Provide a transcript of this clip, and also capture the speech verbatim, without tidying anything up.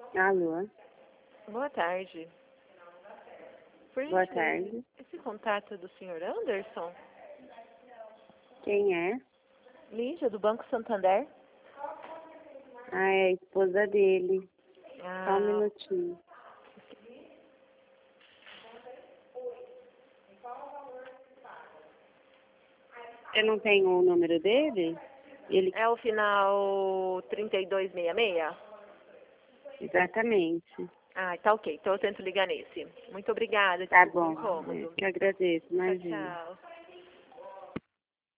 Alô? Boa tarde. Por Boa gentileza, tarde. esse contato é do senhor Anderson? Quem é? Lígia, do Banco Santander? Ah, é a esposa dele. Só um Ah, minutinho. Você não tem o número dele? Ele... é o final trinta e dois sessenta e seis? Exatamente. Ah, tá ok. Então eu tento ligar nesse. Muito obrigada. Tá Desculpa o bom. É, incômodo. que agradeço. Tchau, Imagina. tchau.